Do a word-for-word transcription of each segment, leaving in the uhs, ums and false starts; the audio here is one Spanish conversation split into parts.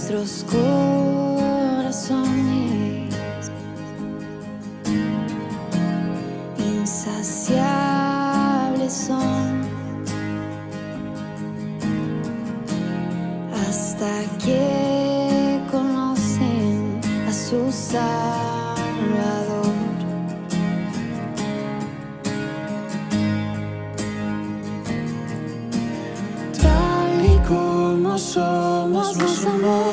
nuestros corazones insaciables son hasta que conocen a su Salvador. Tal y como somos, nos amó.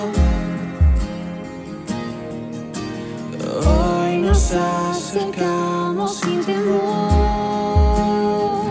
Hoy nos acercamos sin temor.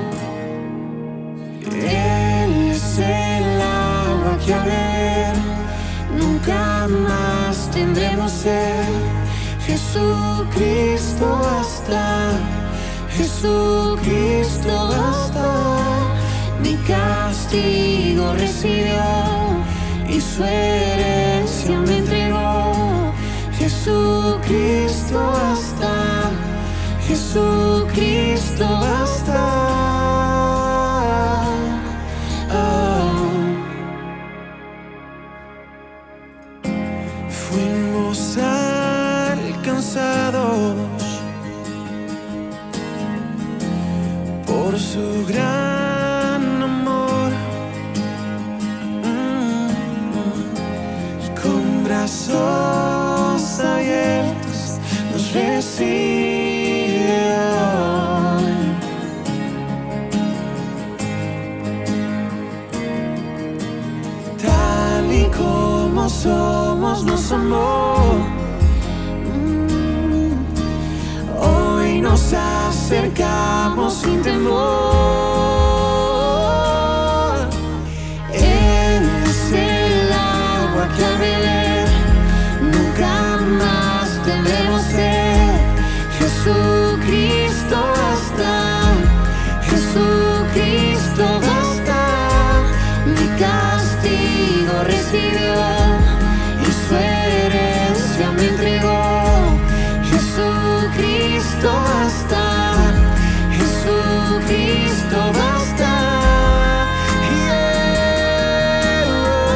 Él es el agua que a beber nunca más tendremos sed. Jesucristo basta, Jesucristo basta. Mi castigo recibió y su herencia me entregó. Jesucristo basta, Jesucristo basta. Oh. Fuimos alcanzados por su gran amor, mm, y con brazos abiertos nos recibe hoy. Tal y como somos, nos amó. Mm, hoy nos acercamos sin temor. Él es el agua que al beber nunca más tendremos sed. Jesucristo basta, Jesucristo basta. Mi castigo recibió y su herencia me entregó. Jesucristo basta, Jesucristo basta. Yeah.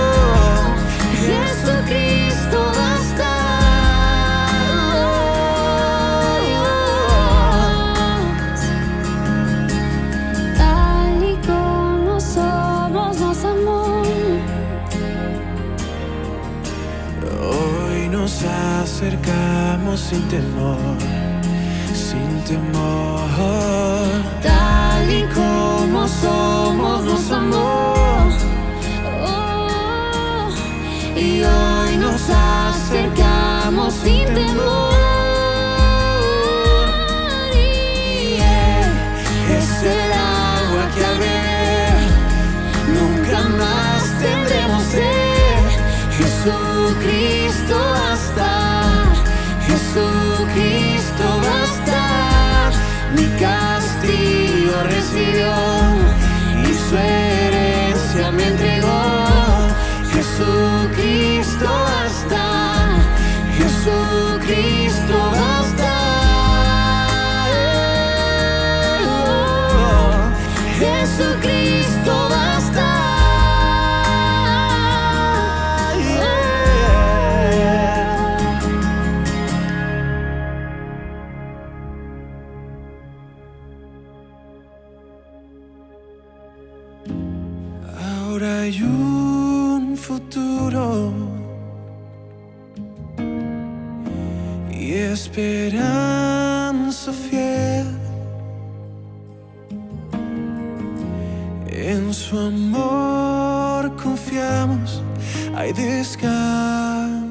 Jesucristo basta. Tal y como somos, nos amó. Hoy nos acercamos sin temor, sin temor. Tal y como somos, nos amó. Oh, y hoy nos acercamos sin temor. Y Él es el agua que al beber nunca más tendremos sed. Jesucristo basta, Jesucristo basta. Mi castigo recibió y su herencia me entregó. Jesucristo basta, Jesucristo basta. Oh, Jesucristo basta. Ahora hay un futuro y esperanza fiel. En su amor confiamos, hay descanso.